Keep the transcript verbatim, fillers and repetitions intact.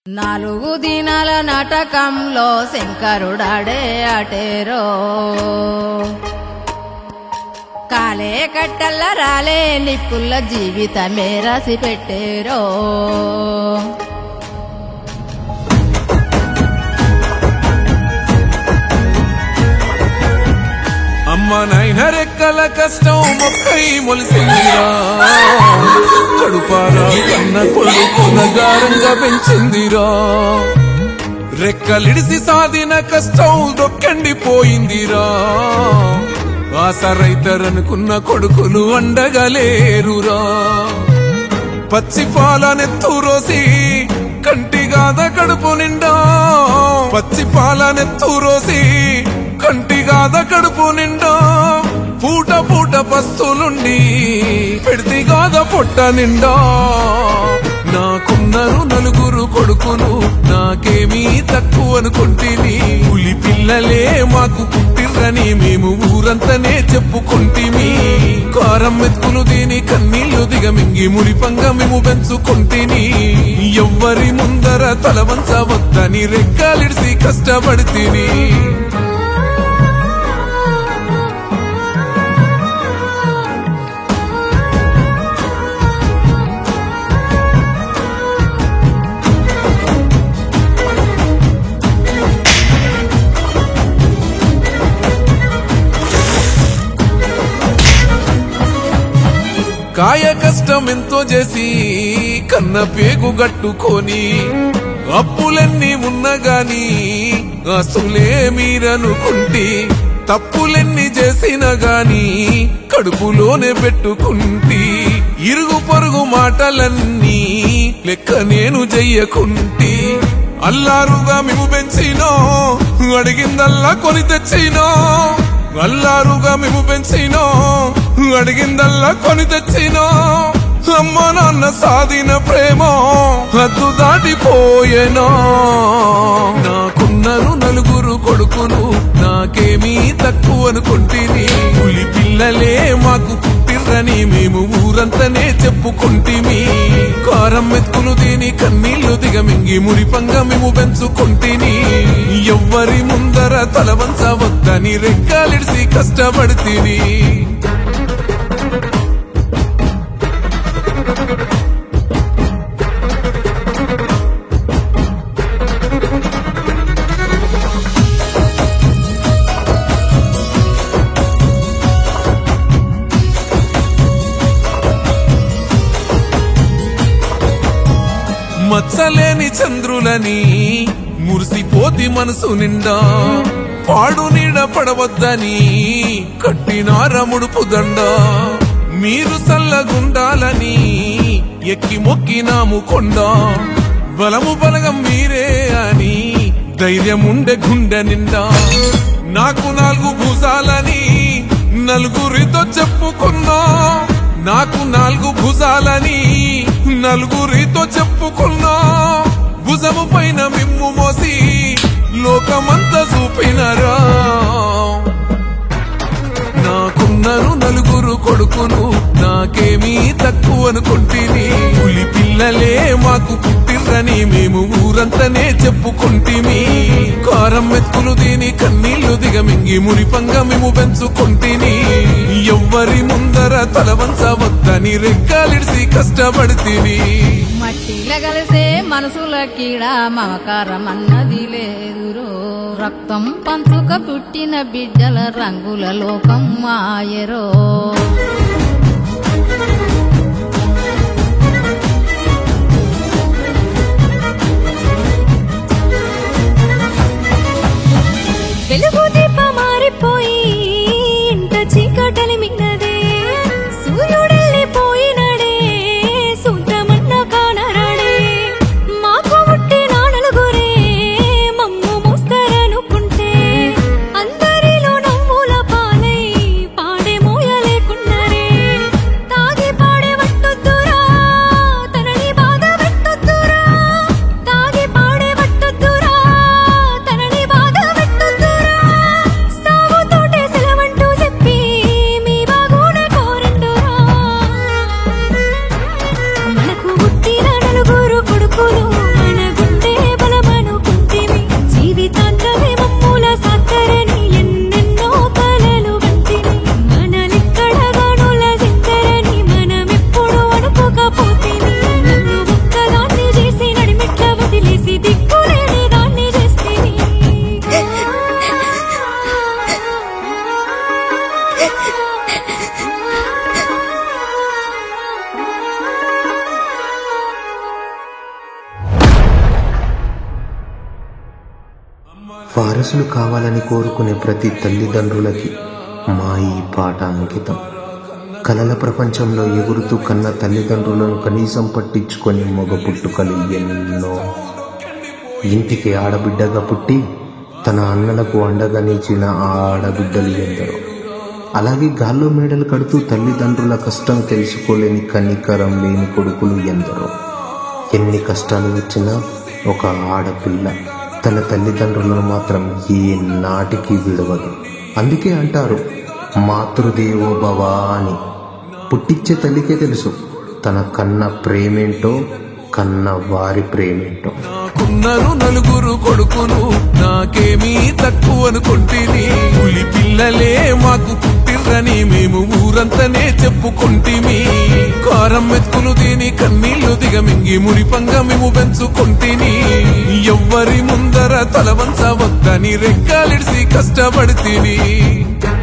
నాలుగు దినాల నాటకంలో శంకరుడాడే ఆటేరో కాలే కట్టల్ల రాలే నిప్పుల్ల జీవితమే రాసి పెట్టేరో అమ్మ నాయన రెక్కల కష్టం మొక్కై మొలిసిందిరా కడుపారా కన్న కొడుకున గారంగా పెంచిందిరా రెక్కలిడిసి సాధిన కష్టం దొక్కండిపోయిందిరా ఆశ రైతరనుకున్న కొడుకులు అండగలేరురా పచ్చి పాలనెత్తురోసి కంటిగాద కడుపు నిండా పచ్చి పాలనెత్తురోసి కంటిగాద కడుపు నిండా పూట పూట పస్తులుండి పెడితిగాద పొట్ట నిండా నాకున్నారు నలుగురు కొడుకులు నాకేమీ తక్కువ అనుకుంటేని పులి పిల్లలే మాకు పుట్టిర్రని మేము ఊరంతనే చెప్పుకుంటేమి కారం మెతుకులు దీని కన్నీళ్లు దిగమింగి మురిపంగా మేము పెంచుకుంటేని ఎవ్వరి ముందర తలవంచవద్దని రెక్కలిడిసి కష్టపడితేని కాయ కష్టం ఎంతో చేసి కన్న పేగు గట్టుకొని అప్పులన్నీ ఉన్నగాని అసలే మీరనుకుంటి తప్పులెన్ని చేసినా గాని కడుపులోనే పెట్టుకుంటి ఇరుగు పొరుగు మాటలన్నీ లెక్క నేను చెయ్యకుంటి అల్లారుగా మేము పెంచినో అడిగిందల్లా కొని తెచ్చినో అల్లారుగా మేము పెంచినో అడిగిందల్లా కొని తెచ్చినో అమ్మ నాన్న సాధిన ప్రేమ హద్దు దాటిపోయేనో నాకున్నారు నలుగురు కొడుకులు నాకేమీ తక్కువ అనుకుంటేని పులి పిల్లలే మాకు పుట్టిర్రని మేము ఊరంతనే చెప్పుకుంటేమి కారం మెతుకులు దీని కన్నీళ్లు దిగమింగి మురిపంగా మేము పెంచుకుంటేని ఎవ్వరి ముందర తలవంచవద్దని రెక్కలిడిసి కష్టపడితేని మచ్చలేని చంద్రులని మురిసిపోతి మనసు నిండా పాడు నీడ పడవద్దని కట్టినార ముడుపు దండ మీరు సల్లగుండాలని ఎక్కి మొక్కినాము కొండ బలము బలగం మీరే అని ధైర్యముండె గుండె నిండా నాకు నాలుగు భుజాలని నలుగురితో చెప్పుకున్నా నాకు నాలుగు భుజాలని నలుగురితో చెప్పుకున్నా భుజము పైన మిమ్ము మోసి లోకమంతా చూపినరా నాకున్నారు నలుగురు కొడుకులు నాకేమీ తక్కువ అనుకుంటేని పులి పిల్లలే మాకు పుట్టిర్రని మేము ఊరంతనే చెప్పుకుంటేమి కారం మెతుకులు దీని కన్నీళ్లు దిగమింగి మురిపంగా మేము పెంచుకుంటేని ఎవ్వరి ముందర తలవంచవద్దని రెక్కలిడిసి కష్టపడితేని మట్టిల కలిసే మనసుల కీడ మమకారం అన్నది లేదురో రక్తం పంచుక పుట్టిన బిడ్డల రంగుల లోకం మాయరో వెలుగు దీప మారిపోయి ఇంట చీకటలి మిన్నదే సూర్యుడెళ్ళిపోయినడే సొంతమన్న కానరాడే మాకు పుట్టిన నలుగురే మమ్ము మోస్తరనుకుంటే అందరిలో నవ్వుల పాలై పాడే మోయలేకున్నరే వారసులు కావాలని కోరుకునే ప్రతి తల్లిదండ్రులకి మా ఈ పాట అంకితం. కలల ప్రపంచంలో ఎగురుతూ కన్న తల్లిదండ్రులను కనీసం పట్టించుకొని మగ పుట్టుకలు ఎన్నో. ఇంటికి ఆడబిడ్డగా పుట్టి తన అన్నలకు అండగా నిలిచిన ఆ ఆడబిడ్డలు ఎందరో. అలాగే గాల్లో మేడలు కడుతూ తల్లిదండ్రుల కష్టం తెలుసుకోలేని కనికరం లేని కొడుకులు ఎందరో. ఎన్ని కష్టాలు వచ్చినా ఒక ఆడపిల్ల తన తల్లిదండ్రులను మాత్రం ఏ నాటికి విడవదు. అందుకే అంటారు మాతృదేవో భవ అని. పుట్టించే తల్లికే తెలుసు తన కన్న ప్రేమేంటో, కన్న వారి ప్రేమేంటో. నాకున్నారు నలుగురు కొడుకులు, నాకేమీ తక్కువ అనుకుంటేని. పులి పిల్లలే మాకు పుట్టిర్రని మేము ఊరంతనే చెప్పుకుంటేమి. కారం మెతుకులు దీని కన్నీళ్లు దిగమింగి మురిపంగా మేము పెంచుకుంటేని. ఎవ్వరి ముందర తలవంచవద్దని రెక్కాలిడిసి కష్టపడితేని.